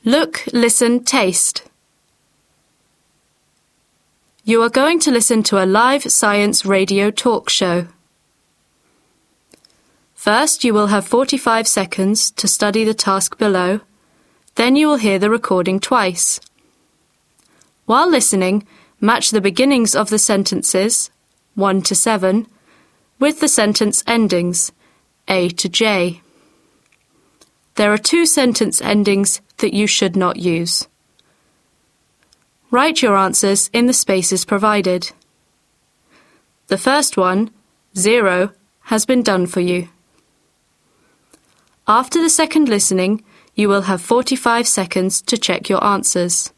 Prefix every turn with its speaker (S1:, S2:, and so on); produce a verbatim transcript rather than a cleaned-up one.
S1: Look, listen, taste. You are going to listen to a live science radio talk show. First, you will have forty-five seconds to study the task below. Then you will hear the recording twice. While listening, match the beginnings of the sentences, one to seven, with the sentence endings, A to J. There are two sentence endings that you should not use. Write your answers in the spaces provided. The first one, zero, has been done for you. After the second listening, you will have forty-five seconds to check your answers.